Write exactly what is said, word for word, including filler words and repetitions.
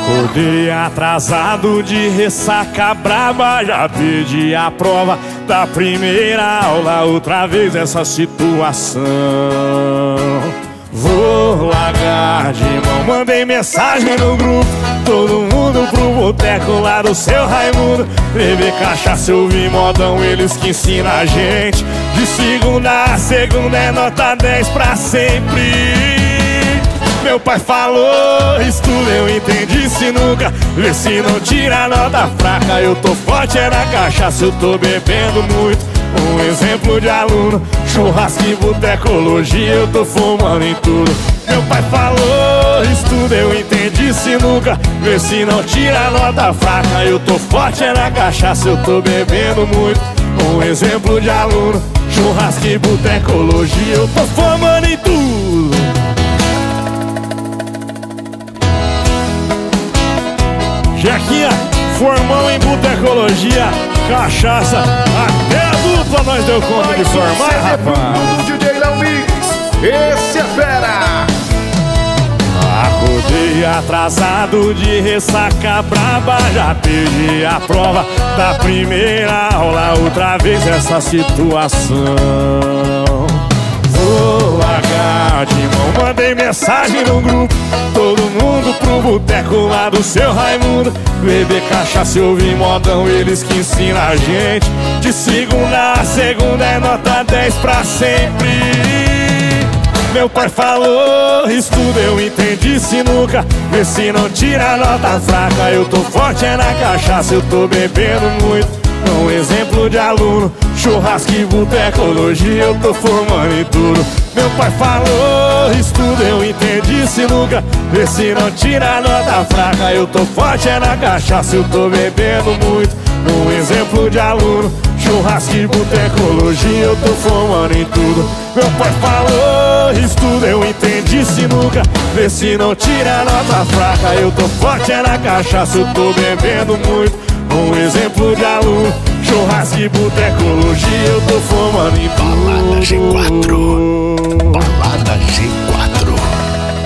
Acordei atrasado de ressaca braba, já perdi a prova da primeira aula, outra vez essa situação. Vou largar de mão, mandei mensagem no grupo, todo mundo pro boteco lá do seu Raimundo. Beber cachaça, ouvir modão, eles que ensinam a gente. De segunda a segunda é nota dez pra sempre. Meu pai falou, estuda, eu entendi sinuca. Vê se não tira a nota fraca. Eu tô forte é na cachaça, eu tô bebendo muito. Um exemplo de aluno, churrasco e botecologia, eu tô fumando em tudo. Meu pai falou, estuda, eu entendi sinuca. Vê se não tira a nota fraca. Eu tô forte é na cachaça, eu tô bebendo muito. Um exemplo de aluno, churrasco e botecologia, eu tô fumando em tudo. Jequinha, formão em botecologia, cachaça, até a dupla nós deu conta de formar, rapaz. D J Léo Mix, esse é fera. Acordei atrasado de ressaca braba, já perdi a prova da primeira aula, outra vez essa situação. Vou largar de mão, mandei mensagem no grupo, todo mundo pro boteco lá do seu Raimundo. Beber cachaça e ouvir modão, eles que ensinam a gente. De segunda a segunda é nota dez pra sempre. Meu pai falou, estuda, eu entendi sinuca. Vê se não tira a nota fraca. Eu tô forte é na cachaça, eu tô bebendo muito. Um exemplo de aluno, churrasco e botecologia, eu tô formando em tudo. Meu pai falou, estuda, eu entendi sinuca. Vê se não tira a nota fraca. Eu tô forte é na cachaça, eu tô bebendo muito. Um exemplo de aluno, churrasco e botecologia, eu tô fumando em tudo. Meu pai falou, estuda, eu entendi sinuca. Vê se não tira a nota fraca. Eu tô forte é na cachaça, eu tô bebendo muito. Um exemplo de aluno, churrasco e botecologia, eu tô fumando em tudo. Balada G quatro.